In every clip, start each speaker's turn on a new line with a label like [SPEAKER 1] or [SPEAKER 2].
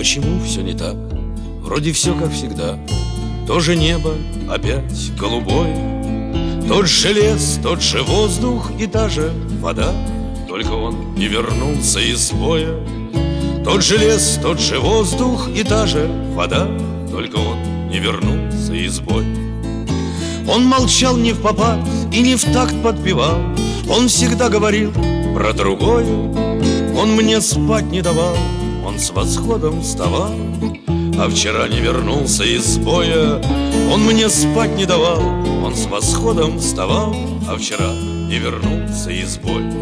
[SPEAKER 1] почему все не так? Вроде все как всегда. То же небо опять голубое, тот же лес, тот же воздух и та же вода, только он не вернулся из боя. Тот же лес, тот же воздух и та же вода, только он не вернулся из боя. Он молчал не впопад и не в такт подпевал, он всегда говорил про другое. Он мне спать не давал, он с восходом вставал, а вчера не вернулся из боя. Он мне спать не давал, он с восходом вставал, а вчера не вернулся из боя.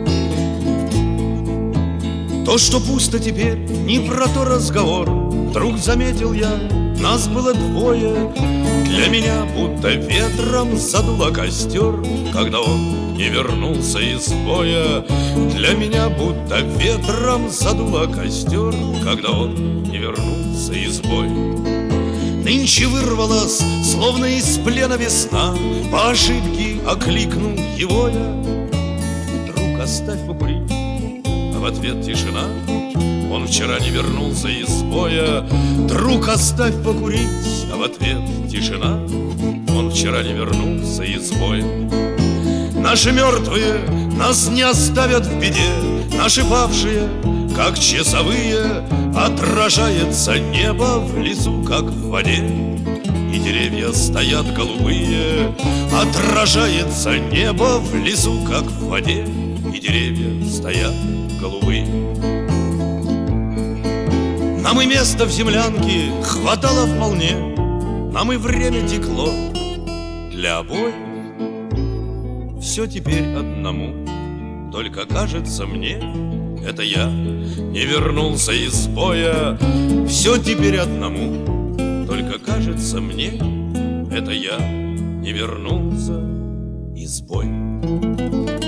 [SPEAKER 1] То, что пусто теперь, не про то разговор. Вдруг заметил я, нас было двое. Для меня будто ветром задуло костер, когда он не вернулся из боя. Для меня будто ветром задуло костер, когда он не вернулся из боя. Нынче вырвалась, словно из плена весна, по ошибке окликнул его я. Друг, оставь покурить, а в ответ тишина. Он вчера не вернулся из боя. Друг, оставь покурить, а в ответ тишина. Он вчера не вернулся из боя. Наши мертвые нас не оставят в беде, наши павшие, как часовые, отражается небо в лесу, как в воде. И деревья стоят голубые, отражается небо в лесу, как в воде. И деревья стоят голубые. Нам и места в землянке хватало вполне, нам и время текло для обоих. Все теперь одному, только кажется мне, это я не вернулся из боя. Все теперь одному, только кажется мне, это я не вернулся из боя.